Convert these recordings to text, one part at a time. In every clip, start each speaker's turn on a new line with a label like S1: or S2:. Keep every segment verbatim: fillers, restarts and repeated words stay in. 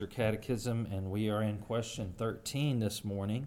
S1: Catechism, and we are in question thirteen this morning,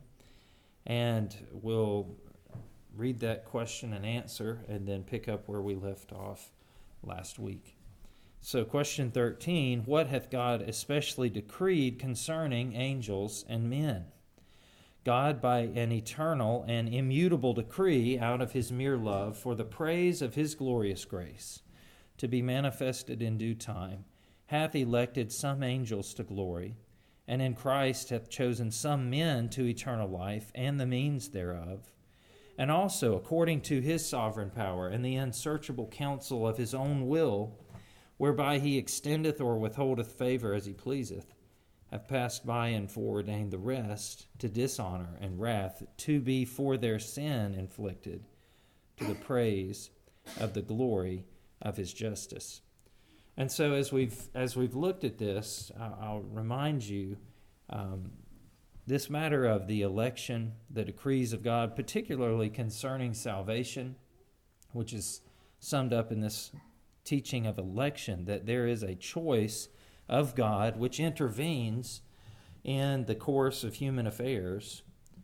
S1: and we'll read that question and answer and then pick up where we left off last week. So question thirteen, what hath God especially decreed concerning angels and men? God, by an eternal and immutable decree out of his mere love, for the praise of his glorious grace, to be manifested in due time, hath elected some angels to glory, and in Christ hath chosen some men to eternal life and the means thereof, and also according to his sovereign power and the unsearchable counsel of his own will, whereby he extendeth or withholdeth favor as he pleaseth, have passed by and foreordained the rest to dishonor and wrath, to be for their sin inflicted, to the praise of the glory of his justice. And so as we've as we've looked at this, I'll, I'll remind you um, this matter of the election, the decrees of God, particularly concerning salvation, which is summed up in this teaching of election, that there is a choice of God which intervenes in the course of human affairs.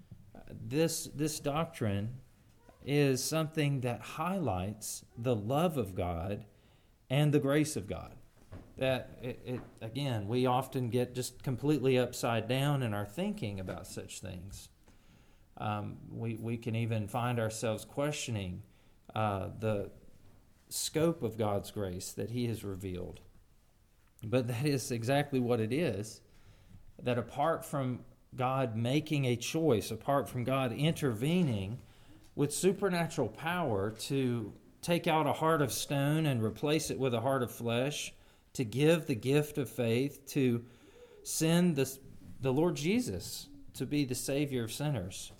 S1: This, this doctrine is something that highlights the love of God and the grace of God. That, it, it, again, we often get just completely upside down in our thinking about such things. Um, we, we can even find ourselves questioning uh, the scope of God's grace that he has revealed. But that is exactly what it is, that apart from God making a choice, apart from God intervening with supernatural power to take out a heart of stone and replace it with a heart of flesh, to give the gift of faith, to send the, the Lord Jesus to be the Savior of sinners.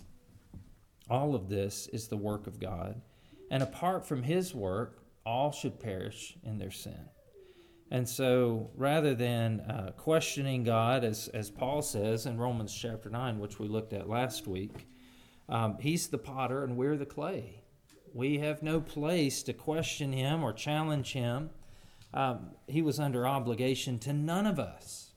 S1: All of this is the work of God. And apart from his work, all should perish in their sin. And so rather than uh, questioning God, as, as Paul says in Romans chapter nine, which we looked at last week, um, he's the potter and we're the clay. We have no place to question him or challenge him. Um, he was under obligation to none of us.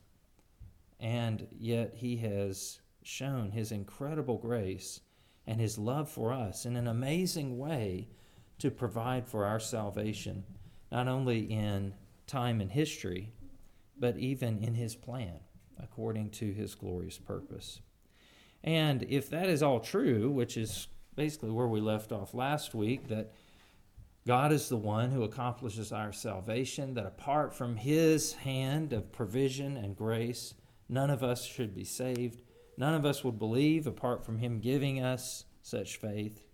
S1: And yet he has shown his incredible grace and his love for us in an amazing way to provide for our salvation, not only in time and history, but even in his plan, according to his glorious purpose. And if that is all true, which is basically where we left off last week, that God is the one who accomplishes our salvation, that apart from his hand of provision and grace, none of us should be saved. None of us would believe apart from him giving us such faith.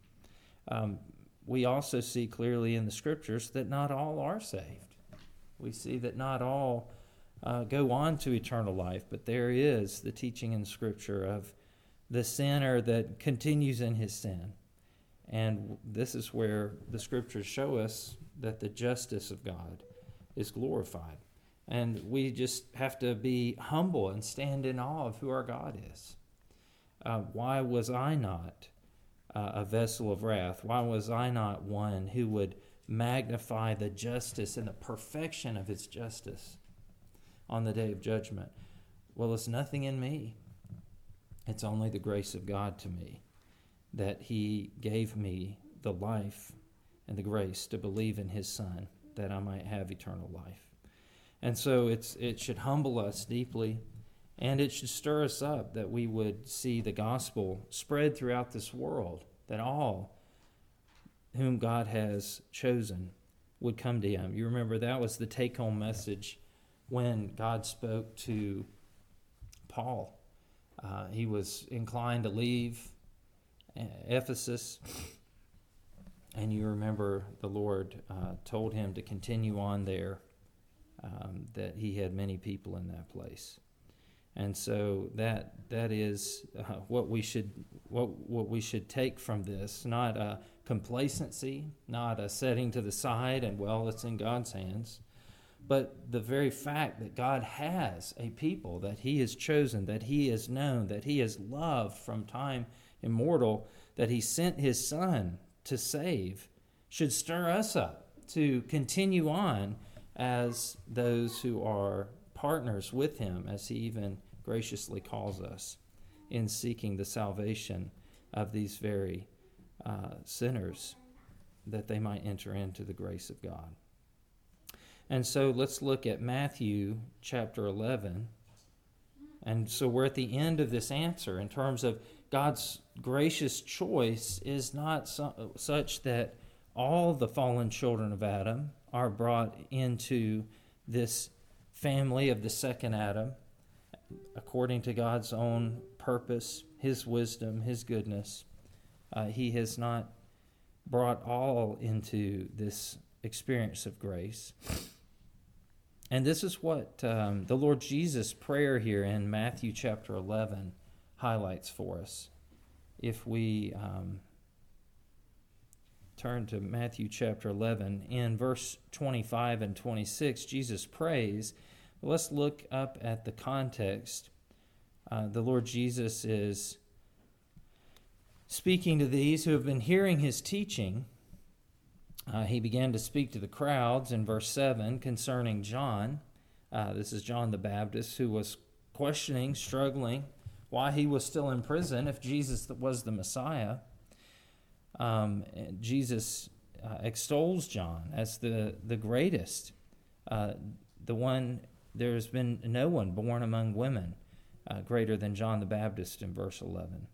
S1: Um, we also see clearly in the scriptures that not all are saved. We see that not all uh, go on to eternal life, but there is the teaching in Scripture of the sinner that continues in his sin. And this is where the Scriptures show us that the justice of God is glorified. And we just have to be humble and stand in awe of who our God is. Uh, why was I not uh, a vessel of wrath? Why was I not one who would magnify the justice and the perfection of his justice on the day of judgment? Well, it's nothing in me. It's only the grace of God to me, that he gave me the life and the grace to believe in his Son, that I might have eternal life. And so it's it should humble us deeply, and it should stir us up that we would see the gospel spread throughout this world, that all whom God has chosen would come to him. You remember that was the take-home message when God spoke to Paul. Uh, he was inclined to leave Ephesus, and you remember the Lord uh, told him to continue on there, um, that he had many people in that place. And so that that is uh, what we should what what we should take from this, not a complacency, not a setting to the side and, well, it's in God's hands, but the very fact that God has a people that he has chosen, that he has known, that he has loved from time immortal, that he sent his Son to save, should stir us up to continue on as those who are partners with him, as he even graciously calls us, in seeking the salvation of these very uh, sinners, that they might enter into the grace of God. And so let's look at Matthew chapter eleven. And so we're at the end of this answer in terms of God's gracious choice is not so, such that all the fallen children of Adam are brought into this family of the second Adam, according to God's own purpose, his wisdom, his goodness. Uh, he has not brought all into this experience of grace. And this is what um, the Lord Jesus' prayer here in Matthew chapter eleven highlights for us. If we um, turn to Matthew chapter eleven, in verse twenty-five and twenty-six, Jesus prays. Let's look up at the context. Uh, the Lord Jesus is speaking to these who have been hearing his teaching. Uh, he began to speak to the crowds in verse seven concerning John. Uh, this is John the Baptist, who was questioning, struggling, why he was still in prison if Jesus was the Messiah. Um, Jesus uh, extols John as the, the greatest, uh, the one, there's been no one born among women uh, greater than John the Baptist in verse eleven.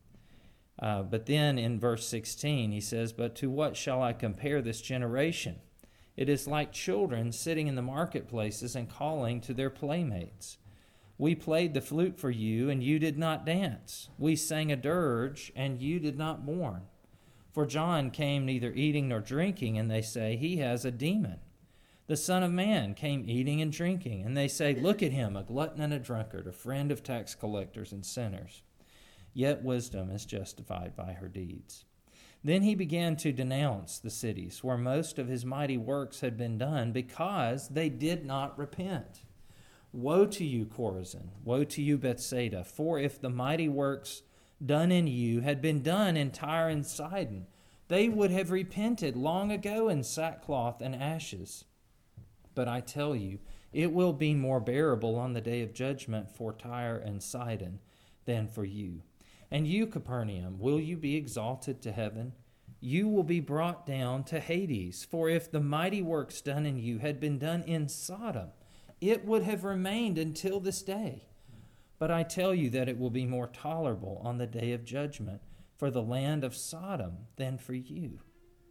S1: Uh, but then in verse sixteen, he says, "But to what shall I compare this generation? It is like children sitting in the marketplaces and calling to their playmates. We played the flute for you, and you did not dance. We sang a dirge, and you did not mourn. For John came neither eating nor drinking, and they say, he has a demon. The Son of Man came eating and drinking, and they say, look at him, a glutton and a drunkard, a friend of tax collectors and sinners. Yet wisdom is justified by her deeds." Then he began to denounce the cities where most of his mighty works had been done, because they did not repent. "Woe to you, Chorazin! Woe to you, Bethsaida! For if the mighty works done in you had been done in Tyre and Sidon, they would have repented long ago in sackcloth and ashes. But I tell you, it will be more bearable on the day of judgment for Tyre and Sidon than for you. And you, Capernaum, will you be exalted to heaven? You will be brought down to Hades. For if the mighty works done in you had been done in Sodom, it would have remained until this day. But I tell you that it will be more tolerable on the day of judgment for the land of Sodom than for you."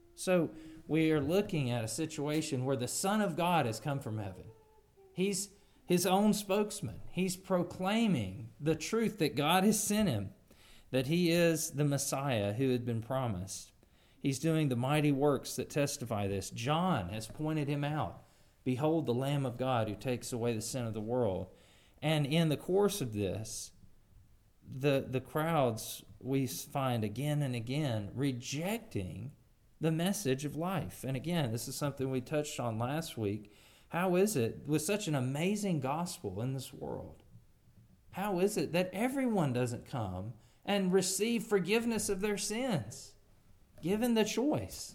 S1: So we are looking at a situation where the Son of God has come from heaven. He's his own spokesman. He's proclaiming the truth that God has sent him, that he is the Messiah who had been promised. He's doing the mighty works that testify this. John has pointed him out. Behold the Lamb of God who takes away the sin of the world. And in the course of this, the, the crowds we find again and again rejecting the message of life. And again, this is something we touched on last week. How is it, with such an amazing gospel in this world, how is it that everyone doesn't come and receive forgiveness of their sins, given the choice?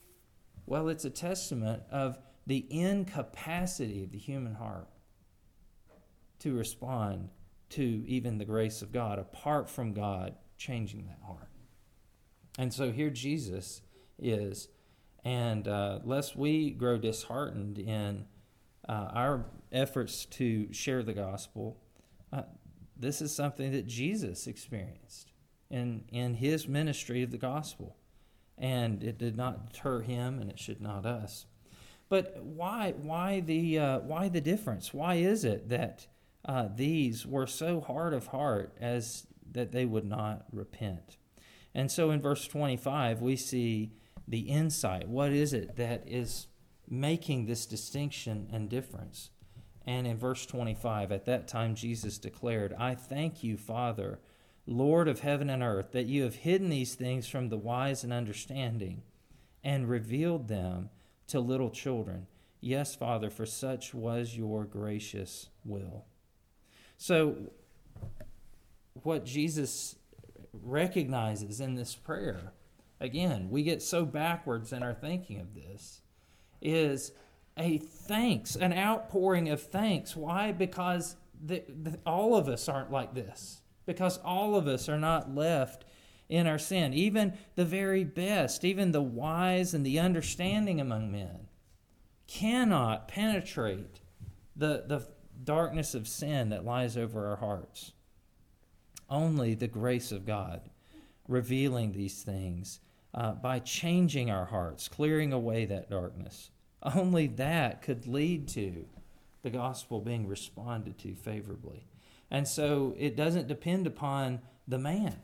S1: Well, it's a testament of the incapacity of the human heart to respond to even the grace of God, apart from God changing that heart. And so here Jesus is, and uh, lest we grow disheartened in uh, our efforts to share the gospel, uh, this is something that Jesus experienced in, in his ministry of the gospel. And it did not deter him, and it should not us. But why why the uh, why the difference? Why is it that uh, these were so hard of heart as that they would not repent? And so in verse twenty-five, we see the insight. What is it that is making this distinction and difference? And in verse twenty-five, at that time Jesus declared, "I thank you, Father, Lord of heaven and earth, that you have hidden these things from the wise and understanding and revealed them to little children. Yes, Father, for such was your gracious will." So what Jesus recognizes in this prayer, again, we get so backwards in our thinking of this, is a thanks, an outpouring of thanks. Why? Because the, the, all of us aren't like this. Because all of us are not left in our sin. Even the very best, even the wise and the understanding among men cannot penetrate the, the darkness of sin that lies over our hearts. Only the grace of God revealing these things uh, by changing our hearts, clearing away that darkness. Only that could lead to the gospel being responded to favorably. And so it doesn't depend upon the man.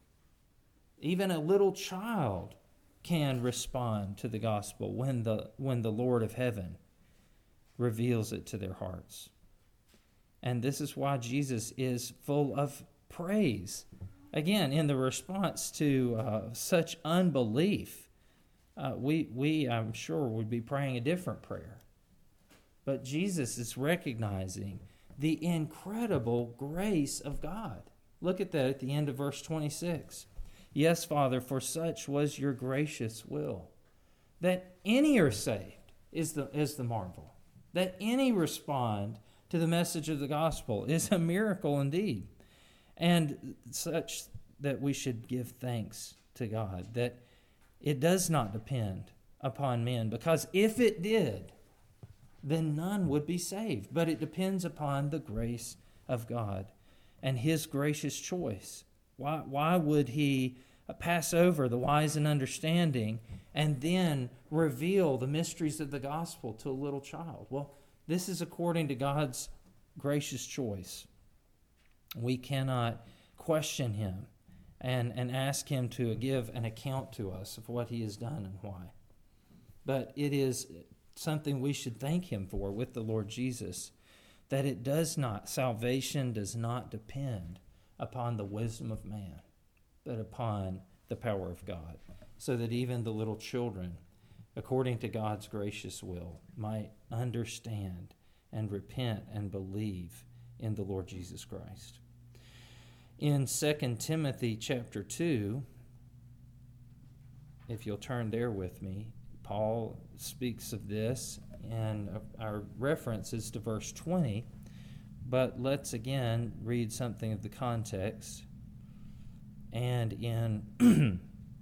S1: Even a little child can respond to the gospel when the when the Lord of heaven reveals it to their hearts. And this is why Jesus is full of praise. Again, in the response to uh, such unbelief, uh, we, we, I'm sure, would be praying a different prayer. But Jesus is recognizing the incredible grace of God. Look at that at the end of verse twenty-six. Yes, Father, for such was your gracious will. That any are saved is the, is the marvel. That any respond to the message of the gospel is a miracle indeed. And such that we should give thanks to God, that it does not depend upon men, because if it did, then none would be saved. But it depends upon the grace of God and His gracious choice. Why, why would He pass over the wise and understanding and then reveal the mysteries of the gospel to a little child? Well, this is according to God's gracious choice. We cannot question Him and, and ask Him to give an account to us of what He has done and why. But it is something we should thank Him for with the Lord Jesus, that it does not, salvation does not depend upon the wisdom of man, but upon the power of God, so that even the little children, according to God's gracious will, might understand and repent and believe in the Lord Jesus Christ. In Second Timothy chapter two, if you'll turn there with me, Paul speaks of this, and our reference is to verse twenty, but let's again read something of the context. And in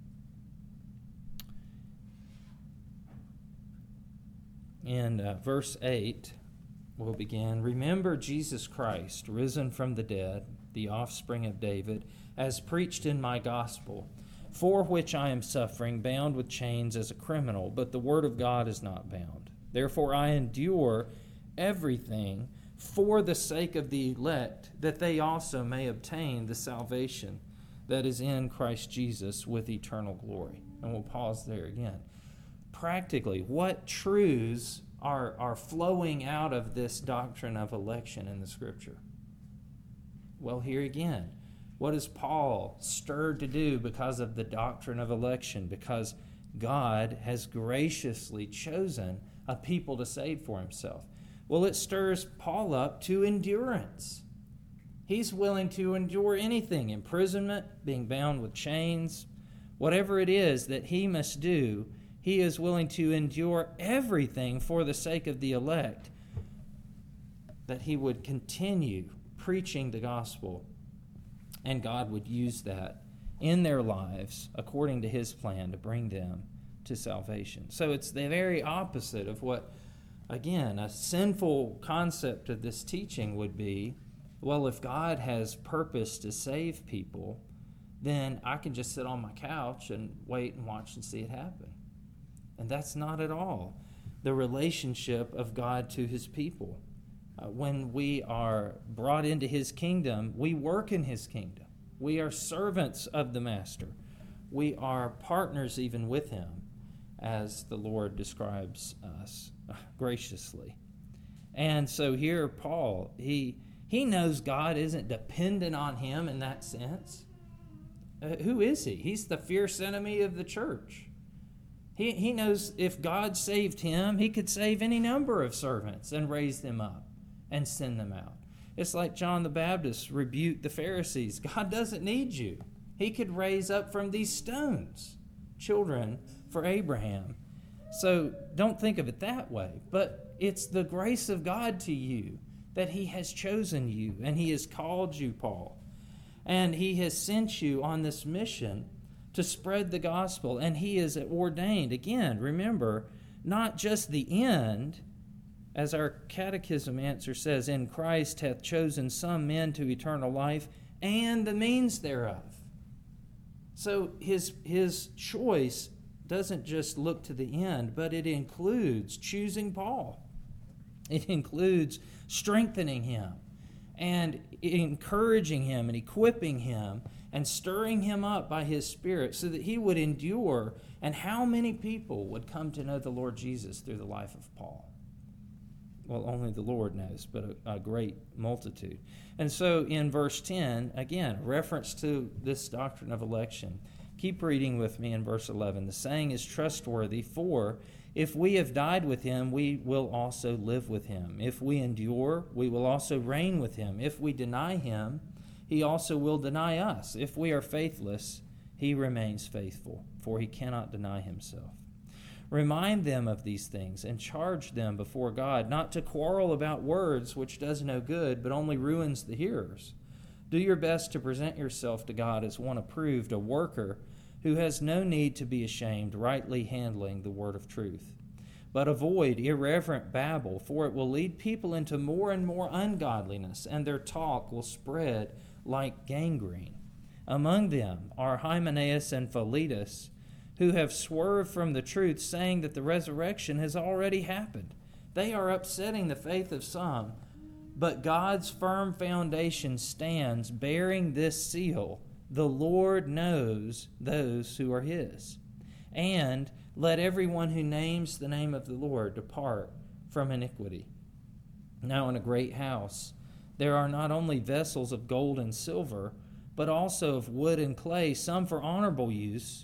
S1: in uh, verse eight, we'll begin. Remember Jesus Christ, risen from the dead, the offspring of David, as preached in my gospel, for which I am suffering, bound with chains as a criminal, but the word of God is not bound. Therefore I endure everything for the sake of the elect, that they also may obtain the salvation that is in Christ Jesus with eternal glory. And we'll pause there again. Practically, what truths are, are flowing out of this doctrine of election in the Scripture? Well, here again, what is Paul stirred to do because of the doctrine of election? Because God has graciously chosen a people to save for Himself. Well, it stirs Paul up to endurance. He's willing to endure anything, imprisonment, being bound with chains, whatever it is that he must do, he is willing to endure everything for the sake of the elect, that he would continue preaching the gospel, and God would use that in their lives according to His plan to bring them to salvation. So it's the very opposite of what, again, a sinful concept of this teaching would be. Well, if God has purpose to save people, then I can just sit on my couch and wait and watch and see it happen. And that's not at all the relationship of God to His people. Uh, when we are brought into His kingdom, we work in His kingdom. We are servants of the Master. We are partners even with Him, as the Lord describes us uh, graciously. And so here Paul, he... He knows God isn't dependent on him in that sense. Uh, who is he? He's the fierce enemy of the church. He, he knows if God saved him, He could save any number of servants and raise them up and send them out. It's like John the Baptist rebuked the Pharisees. God doesn't need you. He could raise up from these stones children for Abraham. So don't think of it that way, but it's the grace of God to you that he has chosen you and he has called you, Paul. And he has sent you on this mission to spread the gospel, and he is ordained. Again, remember, not just the end, as our catechism answer says, in Christ hath chosen some men to eternal life, and the means thereof. So his, his choice doesn't just look to the end, but it includes choosing Paul. It includes strengthening him and encouraging him and equipping him and stirring him up by his Spirit so that he would endure. And how many people would come to know the Lord Jesus through the life of Paul? Well, only the Lord knows, but a, a great multitude. And so in verse ten, again, reference to this doctrine of election. Keep reading with me in verse eleven. The saying is trustworthy, for if we have died with him, we will also live with him. If we endure, we will also reign with him. If we deny him, he also will deny us. If we are faithless, he remains faithful, for he cannot deny himself. Remind them of these things and charge them before God, not to quarrel about words, which does no good, but only ruins the hearers. Do your best to present yourself to God as one approved, a worker who has no need to be ashamed, rightly handling the word of truth. But avoid irreverent babble, for it will lead people into more and more ungodliness, and their talk will spread like gangrene. Among them are Hymenaeus and Philetus, who have swerved from the truth, saying that the resurrection has already happened. They are upsetting the faith of some, but God's firm foundation stands, bearing this seal: the Lord knows those who are his. And let everyone who names the name of the Lord depart from iniquity. Now in a great house there are not only vessels of gold and silver, but also of wood and clay, some for honorable use,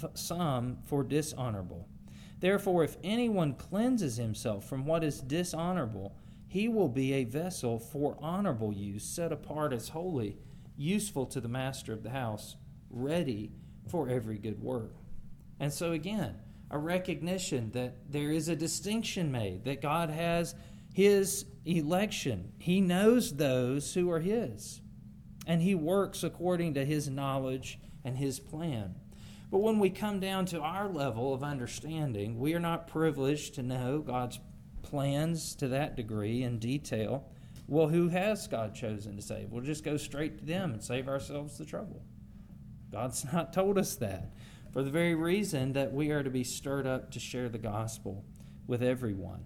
S1: some for dishonorable. Therefore, if anyone cleanses himself from what is dishonorable, he will be a vessel for honorable use, set apart as holy, useful to the master of the house, ready for every good work. And so again, a recognition that there is a distinction made, that God has his election. He knows those who are his, and he works according to his knowledge and his plan. But when we come down to our level of understanding, we are not privileged to know God's plans to that degree in detail. Well, who has God chosen to save? We'll just go straight to them and save ourselves the trouble. God's not told us that, for the very reason that we are to be stirred up to share the gospel with everyone.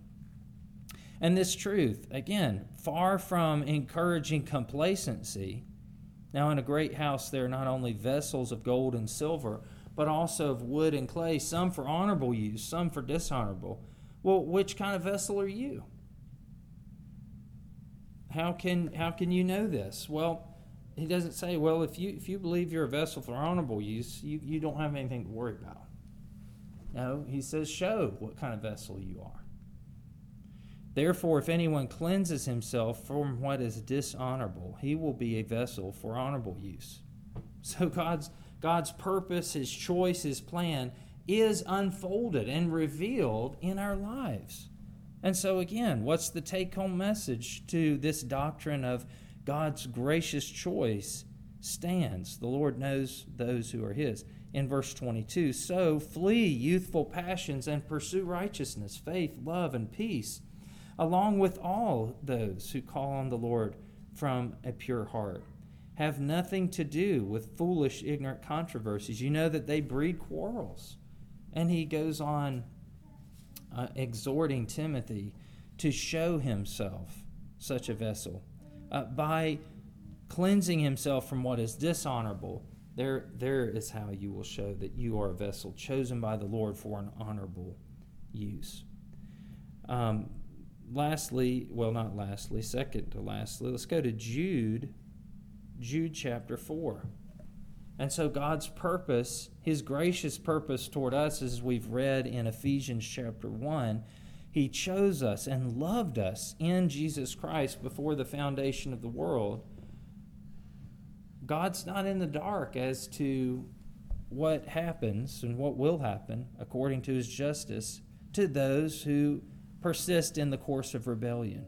S1: And this truth, again, far from encouraging complacency. Now, in a great house, there are not only vessels of gold and silver, but also of wood and clay, some for honorable use, some for dishonorable. Well, which kind of vessel are you? How can how can you know this? Well, he doesn't say, well, if you if you believe you're a vessel for honorable use, you, you don't have anything to worry about. No, he says, show what kind of vessel you are. Therefore, if anyone cleanses himself from what is dishonorable, he will be a vessel for honorable use. So God's God's purpose, his choice, his plan is unfolded and revealed in our lives. And so again, what's the take-home message to this doctrine of God's gracious choice? Stands. The Lord knows those who are his. In verse twenty-two, so flee youthful passions and pursue righteousness, faith, love, and peace, along with all those who call on the Lord from a pure heart. Have nothing to do with foolish, ignorant controversies. You know that they breed quarrels. And he goes on uh, exhorting Timothy to show himself such a vessel uh, by cleansing himself from what is dishonorable. There, there is how you will show that you are a vessel chosen by the Lord for an honorable use. Um, lastly, well, not lastly, second to lastly, let's go to Jude. Jude chapter four. And so God's purpose, his gracious purpose toward us, as we've read in Ephesians chapter one, he chose us and loved us in Jesus Christ before the foundation of the world. God's not in the dark as to what happens and what will happen according to his justice to those who persist in the course of rebellion.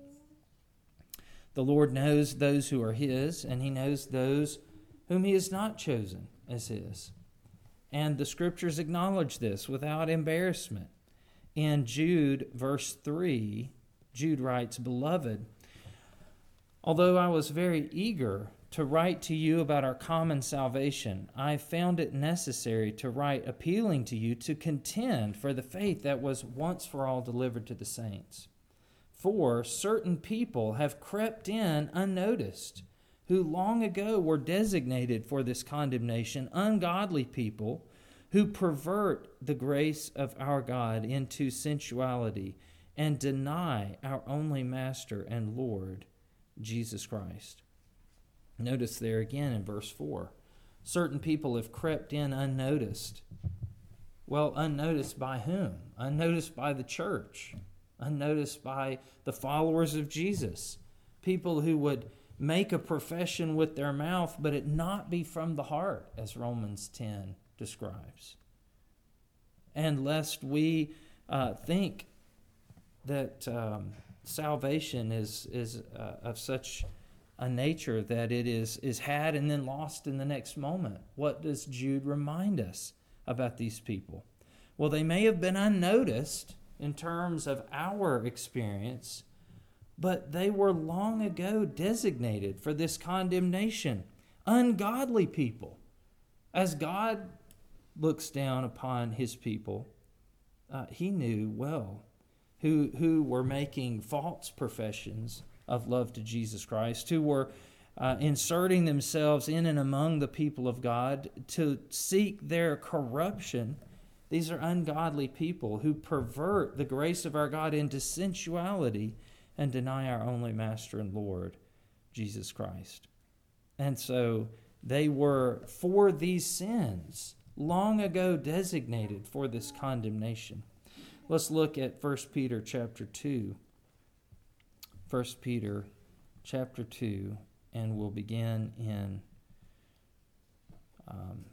S1: The Lord knows those who are His, and He knows those whom He has not chosen as His. And the Scriptures acknowledge this without embarrassment. In Jude, verse three, Jude writes, "Beloved, although I was very eager to write to you about our common salvation, I found it necessary to write appealing to you to contend for the faith that was once for all delivered to the saints. For certain people have crept in unnoticed, who long ago were designated for this condemnation, ungodly people who pervert the grace of our God into sensuality and deny our only Master and Lord, Jesus Christ." Notice there again in verse four, certain people have crept in unnoticed. Well, unnoticed by whom? Unnoticed by the church. Unnoticed by the followers of Jesus. People who would make a profession with their mouth, but it not be from the heart, as Romans ten describes. And lest we uh, think that um, salvation is, is uh, of such a nature that it is, is had and then lost in the next moment. What does Jude remind us about these people? Well, they may have been unnoticed in terms of our experience, but they were long ago designated for this condemnation. Ungodly people. As God looks down upon His people, uh, He knew well who, who were making false professions of love to Jesus Christ, who were uh, inserting themselves in and among the people of God to seek their corruption. These are ungodly people who pervert the grace of our God into sensuality and deny our only Master and Lord, Jesus Christ. And so they were, for these sins, long ago designated for this condemnation. Let's look at First Peter chapter two. First Peter chapter two, and we'll begin in um,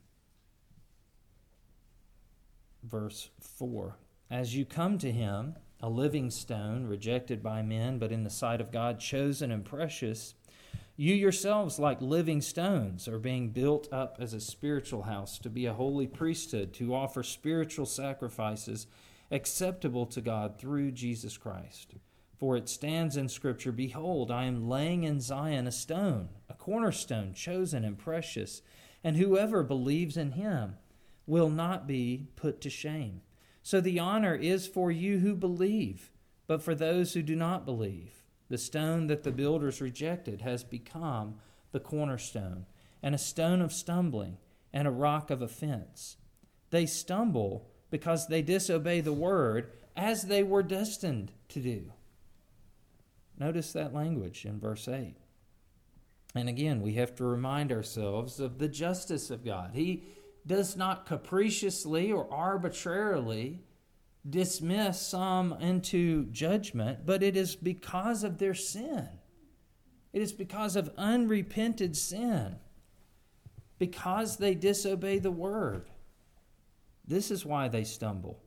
S1: verse four. "As you come to Him, a living stone, rejected by men, but in the sight of God chosen and precious, you yourselves, like living stones, are being built up as a spiritual house to be a holy priesthood, to offer spiritual sacrifices acceptable to God through Jesus Christ. For it stands in Scripture, 'Behold, I am laying in Zion a stone, a cornerstone, chosen and precious, and whoever believes in Him will not be put to shame.' So the honor is for you who believe, but for those who do not believe, the stone that the builders rejected has become the cornerstone, and a stone of stumbling, and a rock of offense. They stumble because they disobey the word, as they were destined to do." Notice that language in verse eight. And again, we have to remind ourselves of the justice of God. He does not capriciously or arbitrarily dismiss some into judgment, but it is because of their sin. It is because of unrepented sin, because they disobey the word. This is why they stumble.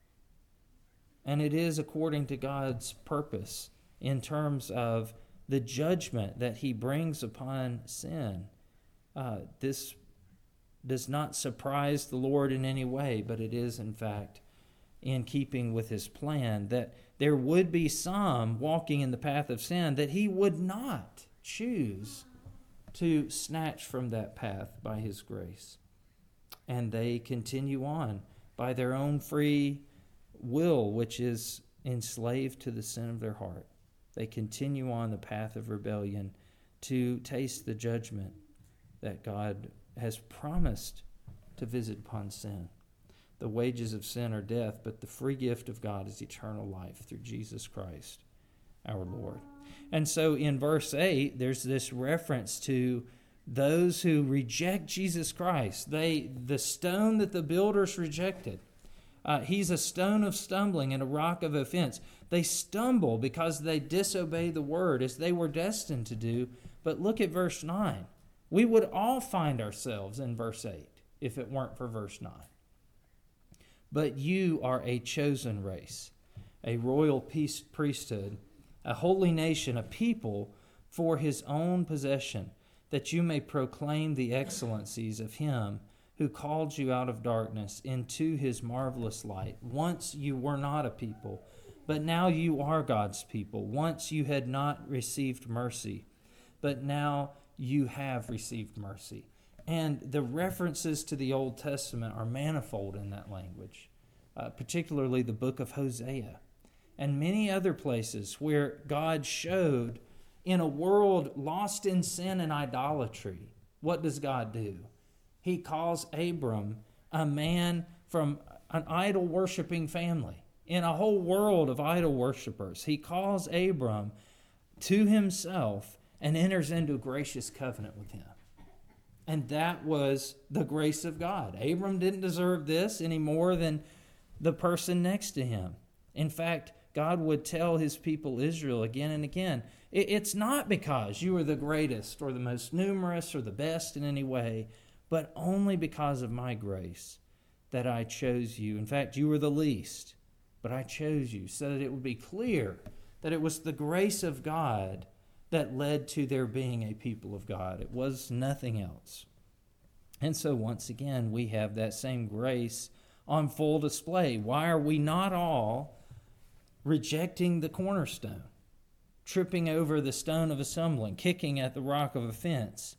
S1: And it is according to God's purpose in terms of the judgment that He brings upon sin. Uh, this does not surprise the Lord in any way, but it is, in fact, in keeping with His plan that there would be some walking in the path of sin that He would not choose to snatch from that path by His grace. And they continue on by their own free will, which is enslaved to the sin of their heart. They continue on the path of rebellion to taste the judgment that God has promised to visit upon sin. The wages of sin are death, but the free gift of God is eternal life through Jesus Christ, our Lord. And so in verse eight, there's this reference to those who reject Jesus Christ. They, the stone that the builders rejected, uh, he's a stone of stumbling and a rock of offense. They stumble because they disobey the word as they were destined to do. But look at verse nine. We would all find ourselves in verse eight if it weren't for verse nine. But you are a chosen race, a royal peace priesthood, a holy nation, a people for his own possession, that you may proclaim the excellencies of him who called you out of darkness into his marvelous light. Once you were not a people, but now you are God's people. Once you had not received mercy, but now you have received mercy. And the references to the Old Testament are manifold in that language, uh, particularly the book of Hosea and many other places where God showed in a world lost in sin and idolatry, what does God do? He calls Abram a man from an idol-worshiping family. In a whole world of idol worshipers, he calls Abram to himself and enters into a gracious covenant with him. And that was the grace of God. Abram didn't deserve this any more than the person next to him. In fact, God would tell his people Israel again and again, it's not because you are the greatest or the most numerous or the best in any way, but only because of my grace that I chose you. In fact, you were the least, but I chose you so that it would be clear that it was the grace of God that led to their being a people of God. It was nothing else. And so once again, we have that same grace on full display. Why are we not all rejecting the cornerstone, tripping over the stone of a stumbling, kicking at the rock of offense?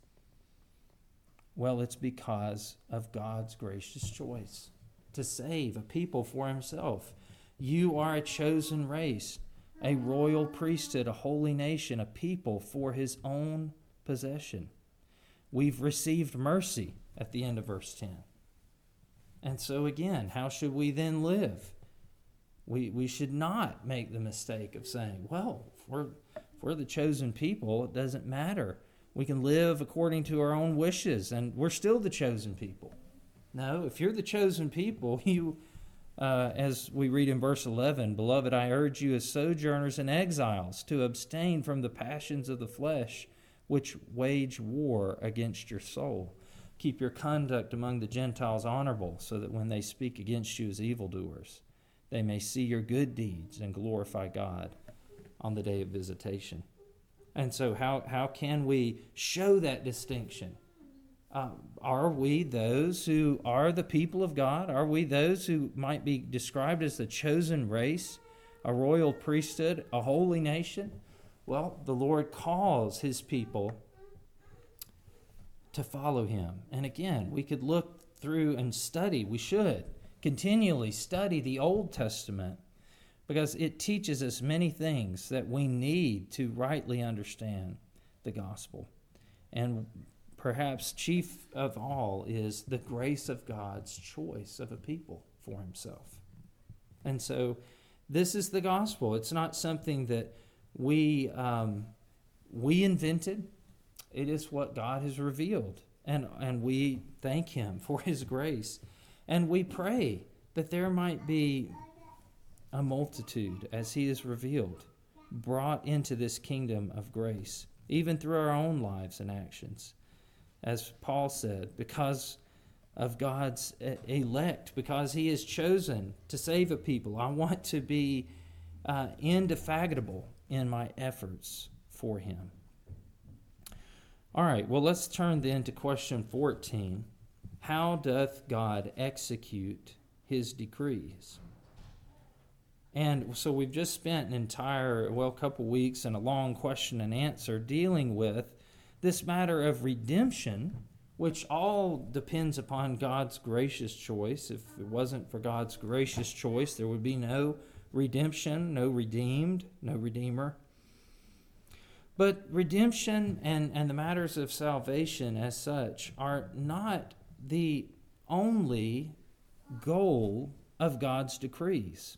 S1: Well, it's because of God's gracious choice to save a people for himself. You are a chosen race, a royal priesthood, a holy nation, a people for his own possession. We've received mercy at the end of verse ten. And so again, how should we then live? We we should not make the mistake of saying, well, if we're, if we're the chosen people, it doesn't matter. We can live according to our own wishes, and we're still the chosen people. No, if you're the chosen people, you, uh, as we read in verse eleven, beloved, I urge you as sojourners and exiles to abstain from the passions of the flesh, which wage war against your soul. Keep your conduct among the Gentiles honorable, so that when they speak against you as evildoers, they may see your good deeds and glorify God on the day of visitation. And so how, how can we show that distinction? Uh, are we those who are the people of God? Are we those who might be described as the chosen race, a royal priesthood, a holy nation? Well, the Lord calls his people to follow him. And again, we could look through and study, we should continually study the Old Testament, because it teaches us many things that we need to rightly understand the gospel. And perhaps chief of all is the grace of God's choice of a people for himself. And so this is the gospel. It's not something that we um, we invented. It is what God has revealed. And, and we thank him for his grace. And we pray that there might be a multitude, as he is revealed, brought into this kingdom of grace, even through our own lives and actions. As Paul said, because of God's elect, because he is chosen to save a people, I want to be uh, indefatigable in my efforts for him. All right, well, let's turn then to question fourteen. How doth God execute his decrees? And so we've just spent an entire, well, couple weeks and a long question and answer dealing with this matter of redemption, which all depends upon God's gracious choice. If it wasn't for God's gracious choice, there would be no redemption, no redeemed, no redeemer. But redemption and, and the matters of salvation as such are not the only goal of God's decrees.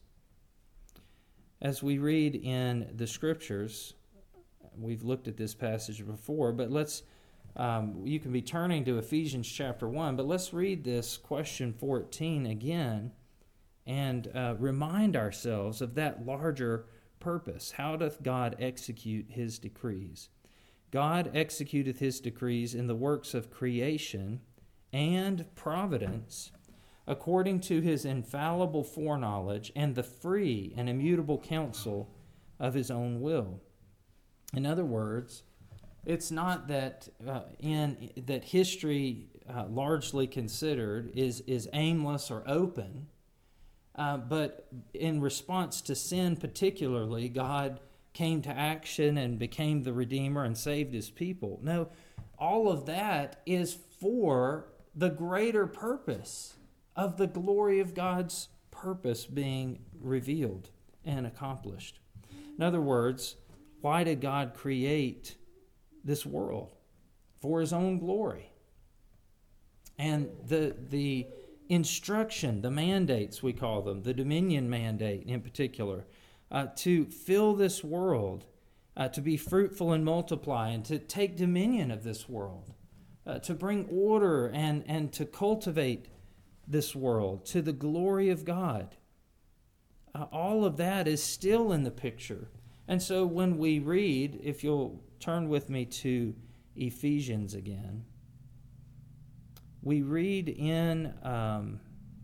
S1: As we read in the Scriptures, we've looked at this passage before, but let's, um, you can be turning to Ephesians chapter one, but let's read this question fourteen again and uh, remind ourselves of that larger purpose. How doth God execute his decrees? God executeth his decrees in the works of creation and providence according to his infallible foreknowledge and the free and immutable counsel of his own will. In other words, it's not that uh, in that history uh, largely considered is is aimless or open, uh, but in response to sin particularly, God came to action and became the Redeemer and saved his people. No, all of that is for the greater purpose of the glory of God's purpose being revealed and accomplished. In other words, why did God create this world? For his own glory. And the the instruction, the mandates we call them, the dominion mandate in particular, uh, to fill this world, uh, to be fruitful and multiply, and to take dominion of this world, uh, to bring order and, and to cultivate this world to the glory of God. Uh, all of that is still in the picture. And so when we read, if you'll turn with me to Ephesians again, we read in um,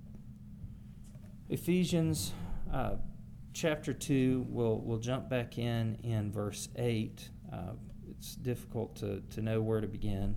S1: Ephesians uh, chapter two, we'll, we'll jump back in in verse eight. Uh, it's difficult to, to know where to begin.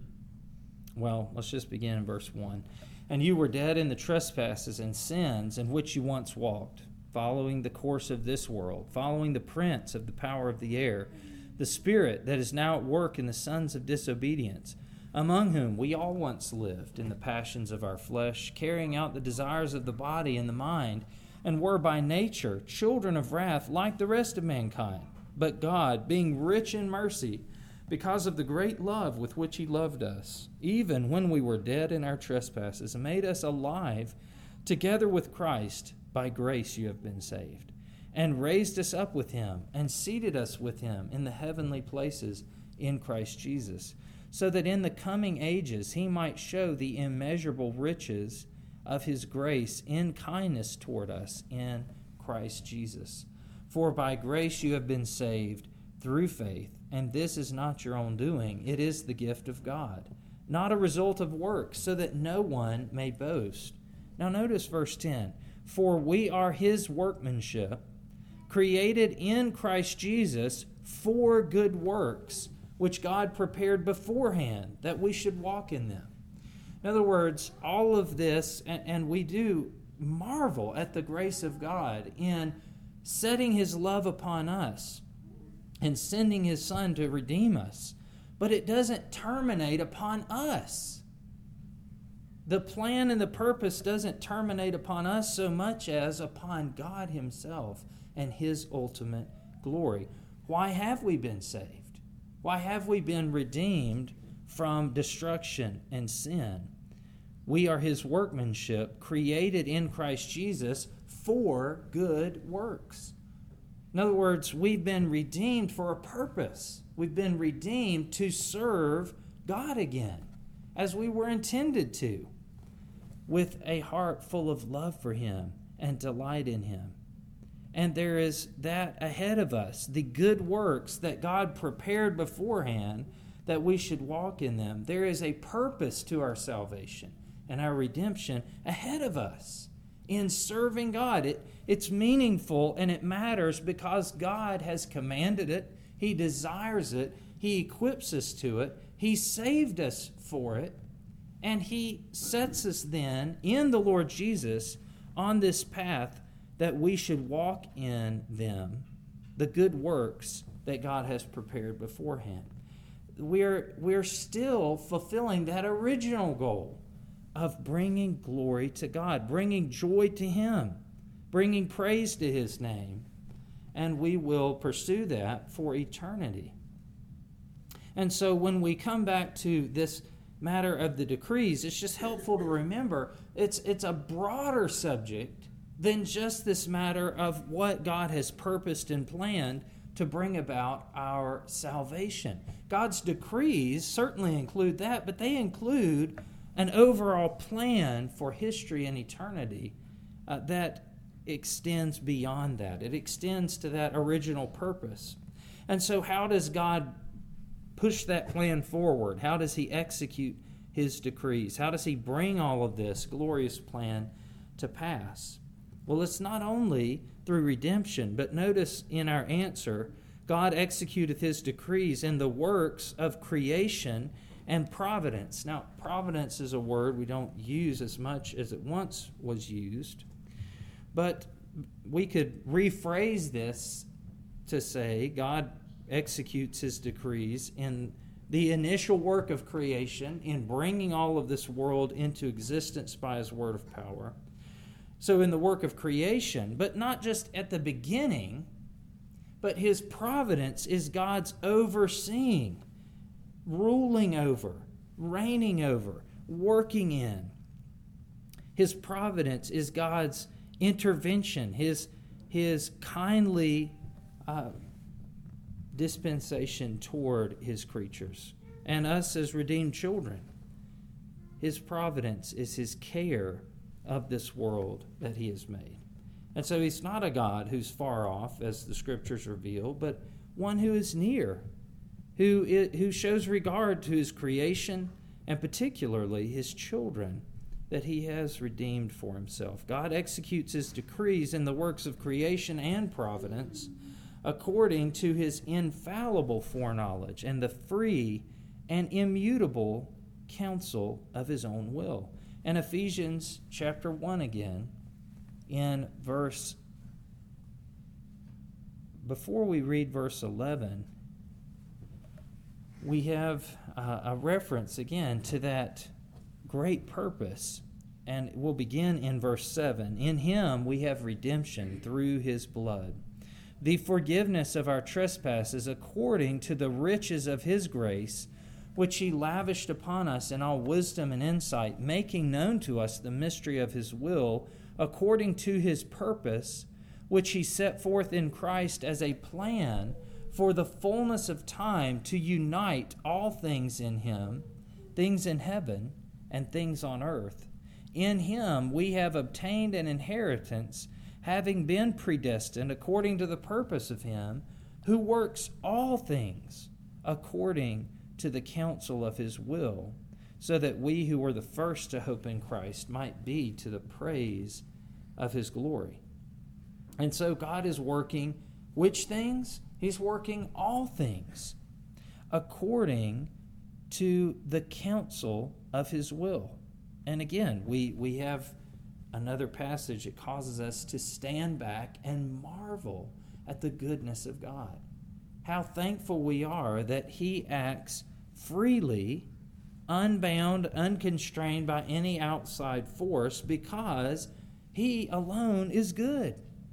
S1: Well, let's just begin in verse one. And you were dead in the trespasses and sins in which you once walked, following the course of this world, following the prince of the power of the air, the spirit that is now at work in the sons of disobedience, among whom we all once lived in the passions of our flesh, carrying out the desires of the body and the mind, and were by nature children of wrath like the rest of mankind. But God, being rich in mercy, because of the great love with which he loved us, even when we were dead in our trespasses, made us alive together with Christ. By grace you have been saved, and raised us up with him, and seated us with him in the heavenly places in Christ Jesus, so that in the coming ages he might show the immeasurable riches of his grace in kindness toward us in Christ Jesus. For by grace you have been saved through faith, and this is not your own doing, it is the gift of God, not a result of works, so that no one may boast. Now notice verse ten. For we are his workmanship, created in Christ Jesus for good works, which God prepared beforehand that we should walk in them. In other words, all of this, and, and we do marvel at the grace of God in setting his love upon us and sending his Son to redeem us. But it doesn't terminate upon us. The plan and the purpose doesn't terminate upon us so much as upon God himself and his ultimate glory. Why have we been saved? Why have we been redeemed from destruction and sin? We are his workmanship, created in Christ Jesus for good works. In other words, we've been redeemed for a purpose. We've been redeemed to serve God again, as we were intended to, with a heart full of love for him and delight in him. And there is that ahead of us, the good works that God prepared beforehand that we should walk in them. There is a purpose to our salvation and our redemption ahead of us in serving God. It, it's meaningful and it matters because God has commanded it. He desires it. He equips us to it. He saved us for it. And he sets us then in the Lord Jesus on this path that we should walk in them, the good works that God has prepared beforehand. We're, we're still fulfilling that original goal of bringing glory to God, bringing joy to him, bringing praise to his name, and we will pursue that for eternity. And so when we come back to this matter of the decrees, it's just helpful to remember it's it's a broader subject than just this matter of what God has purposed and planned to bring about our salvation. God's decrees certainly include that, but they include an overall plan for history and eternity uh, that extends beyond that. It extends to that original purpose. And so how does God push that plan forward? How does he execute his decrees? How does he bring all of this glorious plan to pass? Well, it's not only through redemption, but notice in our answer, God executeth his decrees in the works of creation and providence. Now, providence is a word we don't use as much as it once was used, but we could rephrase this to say God executes his decrees in the initial work of creation, in bringing all of this world into existence by his word of power. So in the work of creation, but not just at the beginning, but his providence is God's overseeing, ruling over, reigning over, working in. His providence is God's intervention, his, his kindly uh, dispensation toward his creatures and us as redeemed children. His providence is his care of this world that he has made. And so he's not a God who's far off, as the scriptures reveal, but one who is near, who, who shows regard to his creation and particularly his children that he has redeemed for himself. God executes his decrees in the works of creation and providence according to his infallible foreknowledge and the free and immutable counsel of his own will. And Ephesians chapter one again, in verse, before we read verse eleven, we have uh, a reference again to that great purpose. And we'll begin in verse seven. In him we have redemption through his blood, the forgiveness of our trespasses according to the riches of his grace, which he lavished upon us in all wisdom and insight, making known to us the mystery of his will, according to his purpose, which he set forth in Christ as a plan for the fullness of time to unite all things in him, things in heaven and things on earth. In him we have obtained an inheritance, having been predestined according to the purpose of him who works all things according to the counsel of his will, so that we who were the first to hope in Christ might be to the praise of his glory. And so God is working which things? He's working all things according to the counsel of his will. And again, we, we have another passage that causes us to stand back and marvel at the goodness of God. How thankful we are that he acts freely, unbound, unconstrained by any outside force, because he alone is good.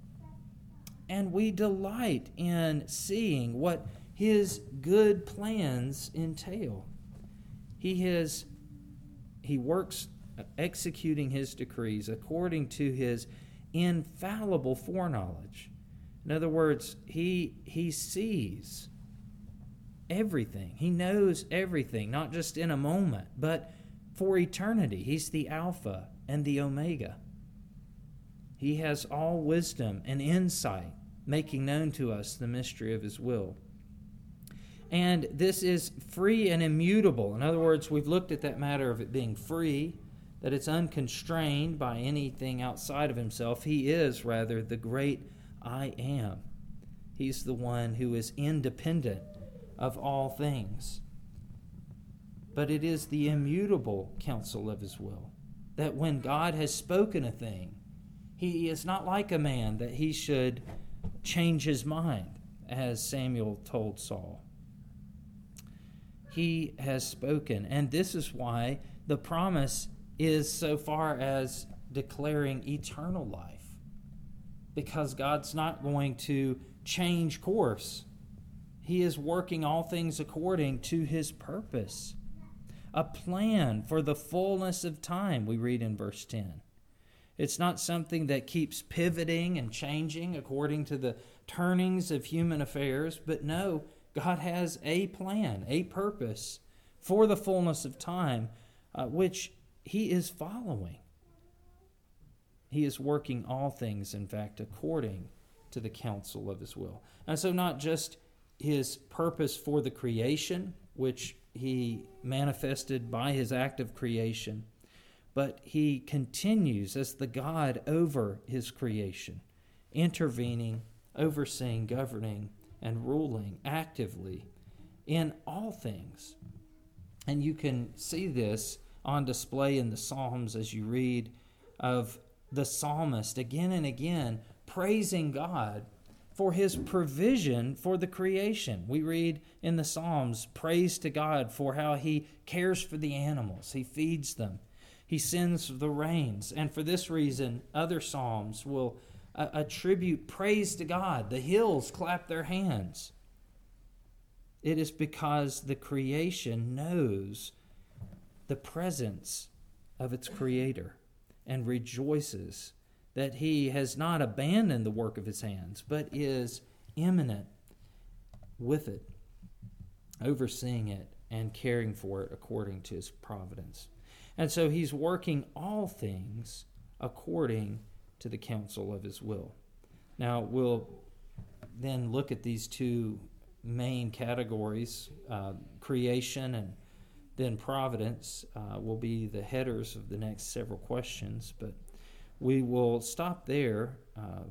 S1: And we delight in seeing what his good plans entail. He has, he works executing his decrees according to his infallible foreknowledge. In other words, he he sees everything. He knows everything, not just in a moment, but for eternity. He's the Alpha and the Omega. He has all wisdom and insight, making known to us the mystery of his will. And this is free and immutable. In other words, we've looked at that matter of it being free, that it's unconstrained by anything outside of himself. He is, rather, the great I am. He's the one who is independent of all things. But it is the immutable counsel of his will, that when God has spoken a thing, he is not like a man that he should change his mind, as Samuel told Saul. He has spoken, and this is why the promise is so far as declaring eternal life, because God's not going to change course. He is working all things according to his purpose. A plan for the fullness of time, we read in verse ten. It's not something that keeps pivoting and changing according to the turnings of human affairs, but no, God has a plan, a purpose for the fullness of time, uh, which he is following. He is working all things, in fact, according to the counsel of his will. And so not just his purpose for the creation, which he manifested by his act of creation, but he continues as the God over his creation, intervening, overseeing, governing, and ruling actively in all things. And you can see this on display in the Psalms as you read of the psalmist again and again praising God for his provision for the creation. We read in the Psalms praise to God for how he cares for the animals. He feeds them. He sends the rains. And for this reason, other Psalms will uh, attribute praise to God. The hills clap their hands. It is because the creation knows the presence of its Creator and rejoices that he has not abandoned the work of his hands, but is immanent with it, overseeing it and caring for it according to his providence. And so he's working all things according to the counsel of his will. Now, we'll then look at these two main categories, uh, creation and then providence uh, will be the headers of the next several questions, but we will stop there uh,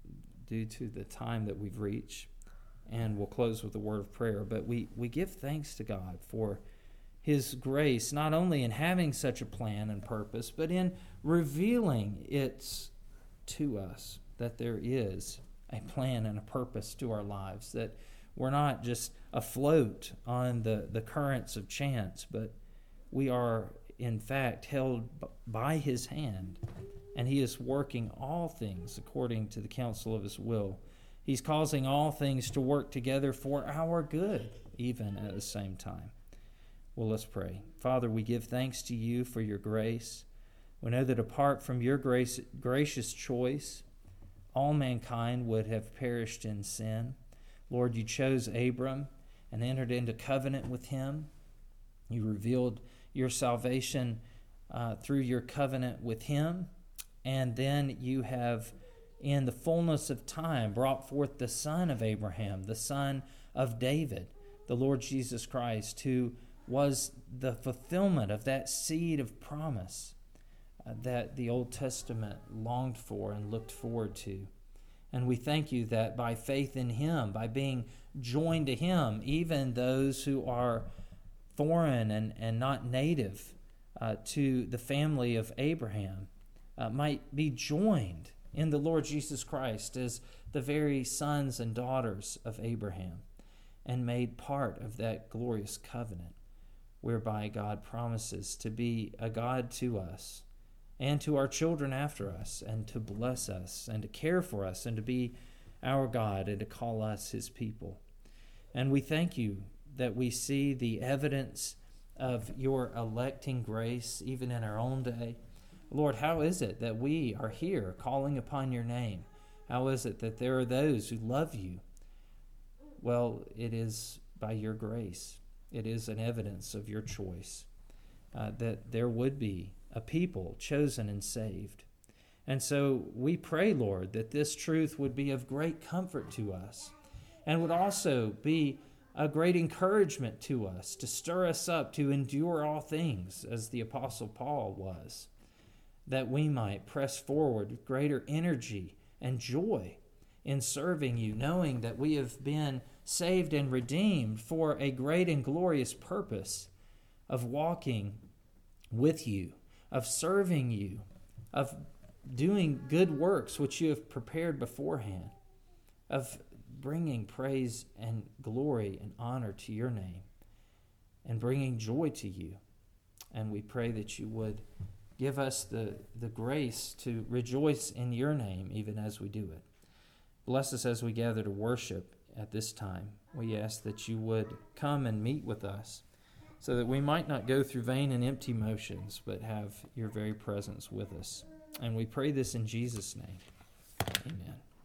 S1: due to the time that we've reached, and we'll close with a word of prayer. But we, we give thanks to God for his grace, not only in having such a plan and purpose, but in revealing it to us, that there is a plan and a purpose to our lives, that we're not just afloat on the, the currents of chance, but we are, in fact, held by his hand, and he is working all things according to the counsel of his will. He's causing all things to work together for our good, even at the same time. Well, let's pray. Father, we give thanks to you for your grace. We know that apart from your grace, gracious choice, all mankind would have perished in sin. Lord, you chose Abram and entered into covenant with him. You revealed your salvation uh, through your covenant with him. And then you have, in the fullness of time, brought forth the son of Abraham, the son of David, the Lord Jesus Christ, who was the fulfillment of that seed of promise uh, that the Old Testament longed for and looked forward to. And we thank you that by faith in him, by being joined to him, even those who are foreign and, and not native uh, to the family of Abraham, Uh, might be joined in the Lord Jesus Christ as the very sons and daughters of Abraham, and made part of that glorious covenant whereby God promises to be a God to us and to our children after us, and to bless us and to care for us and to be our God and to call us his people. And we thank you that we see the evidence of your electing grace even in our own day. Lord, how is it that we are here calling upon your name? How is it that there are those who love you? Well, it is by your grace. It is an evidence of your choice uh, that there would be a people chosen and saved. And so we pray, Lord, that this truth would be of great comfort to us and would also be a great encouragement to us to stir us up to endure all things as the Apostle Paul was, that we might press forward with greater energy and joy in serving you, knowing that we have been saved and redeemed for a great and glorious purpose of walking with you, of serving you, of doing good works which you have prepared beforehand, of bringing praise and glory and honor to your name, and bringing joy to you. And we pray that you would give us the, the grace to rejoice in your name even as we do it. Bless us as we gather to worship at this time. We ask that you would come and meet with us so that we might not go through vain and empty motions, but have your very presence with us. And we pray this in Jesus' name. Amen.